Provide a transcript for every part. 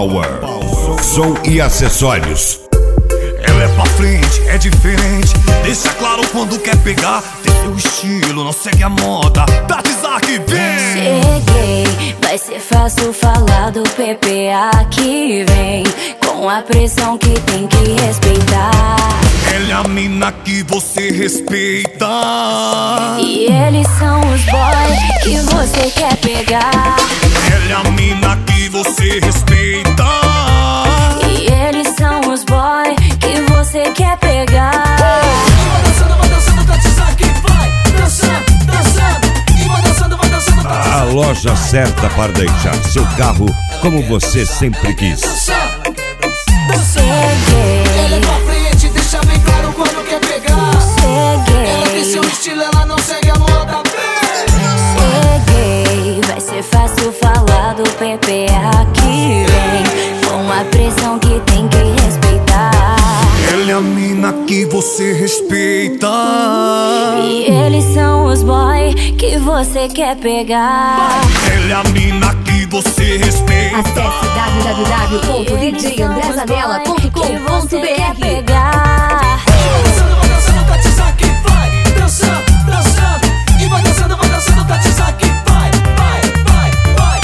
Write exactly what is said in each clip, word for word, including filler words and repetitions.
Power, som e acessórios. Ela é pra frente, é diferente, deixa claro quando quer pegar. Tem seu estilo, não segue a moda. Tati Zark, vem! Cheguei, vai ser fácil falar do P P A que vem, com a pressão que tem que respeitar. Ela é a mina que você respeita, e eles são os boys que você quer pegar. Ela é a mina que você respeita, e eles são os boys que você quer pegar. Vai dançando, vai dançando, Tati Zark, vai dançando, dançando. E vai dançando, vai dançando, Tati Zark. A loja certa para deixar seu carro como você sempre quis. Dançando, Cheguei, ela é pra frente, deixa bem claro quando quer pegar. Ela tem seu cheguei, estilo, ela não segue a moda. cheguei. Vai ser fácil falar do P P A que vem, com a pressão que tem que respeitar. ela é a mina que você respeita, E eles são os boys que você quer pegar. ela é a mina que você respeita. Acesse w w w ponto d j andré zanella ponto com ponto b r. pegar. Vai dançando, vai dançando, Tati Zark, vai dançando, dançando. E vai dançando, vai dançando, Tati Zark, vai, vai, vai, vai.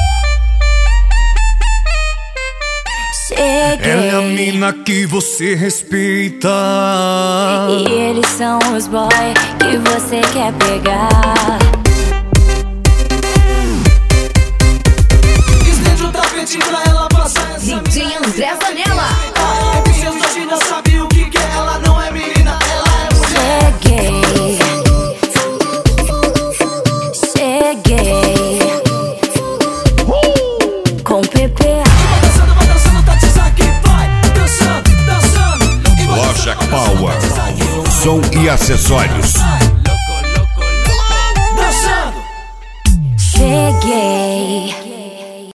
Ela é a Cheguei, mina que você respeita, e eles são os boys que você quer pegar. Estende o tapete pra ela passar essa D J André Zanella. É que seu Jorginho sabe o que que é. Ela não é menina, ela é mulher. Cheguei, cheguei, com P P A. Vai dançando, vai dançando, Tati Zark, vai dançando, dançando. E vai Loja dançando, Power, Tati Zark, som e acessórios. dançando. Cheguei,